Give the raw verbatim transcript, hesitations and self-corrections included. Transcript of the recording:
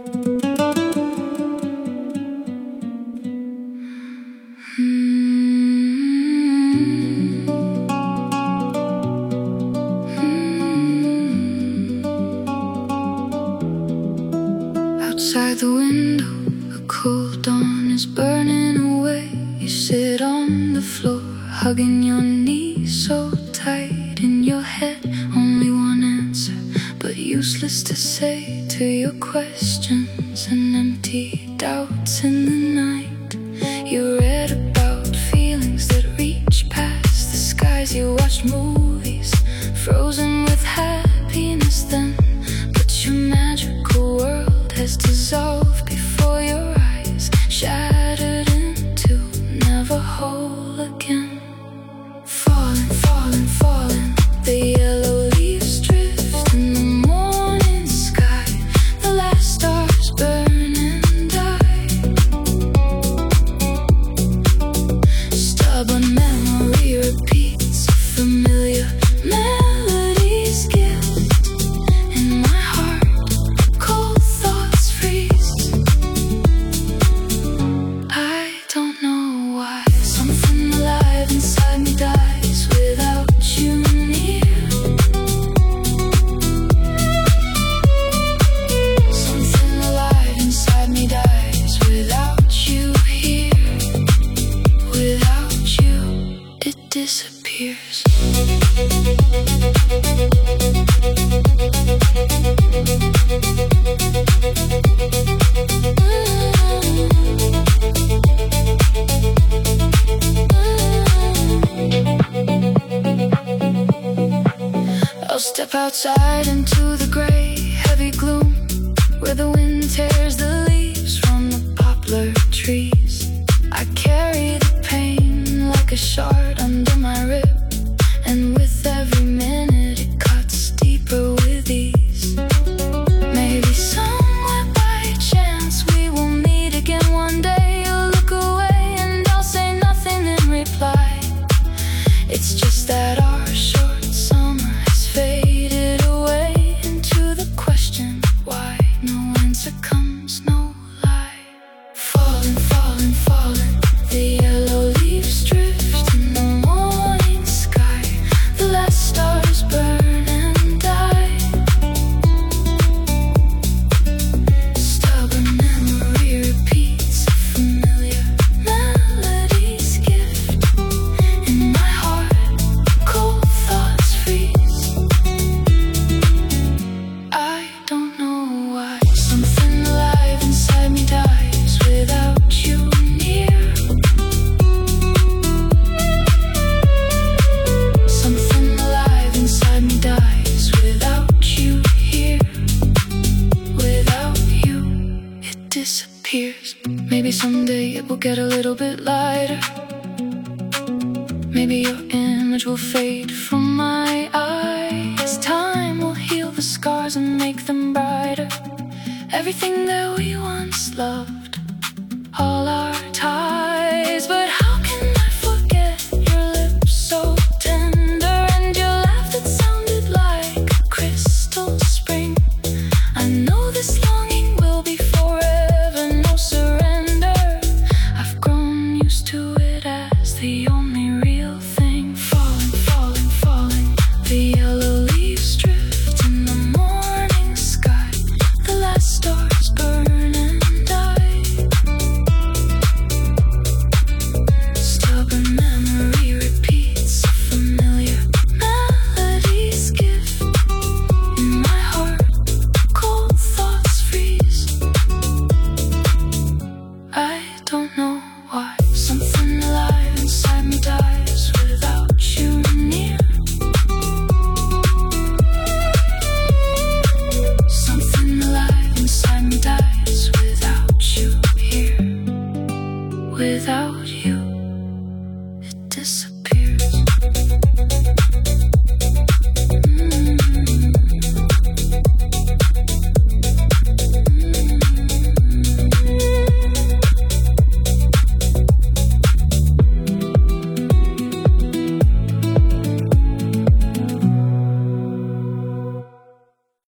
Outside the window, a cold dawn is burning away. You sit on the floor, hugging your knees so tight. In your head, only one answer, but useless to say to your questions and empty doubts in the night. You read about feelings that reach past the skies. You watched movies, frozen with happiness then. But your magical world has dissolved before your eyes, shattered into never whole again. Falling, falling, falling, the yellow leaves drift in the morning sky. The last stars burn and die. Stubborn memory repeats a familiar melody's gift. In my heart, cold thoughts freeze. I don't know why something alive inside me dies without you near. Something alive inside me dies without you here. Without you, it disappears. I'll step outside into the gray, heavy gloom, where the wind tears the leaves from the poplar trees. I carry the pain like a shard under my rib, and with every minute it cuts deeper with ease. Maybe somewhere by chance we will meet again one day. You'll look away and I'll say nothing in reply. It's just that our short summer has faded away into the question why. No answer comes, no lie. Falling, falling, falling, the yellow leaves drift in the morning sky. The last stars burn and die. Stubborn memory repeats a familiar melody's gift. In my heart, cold thoughts freeze. I don't know why something alive inside me dies without you near. Something alive inside me dies without you here. Without you, it disappears. Maybe someday it will get a little bit lighter. Maybe your image will fade from my eyes. Time will heal the scars and make them brighter. Everything that we once loved, all our ties.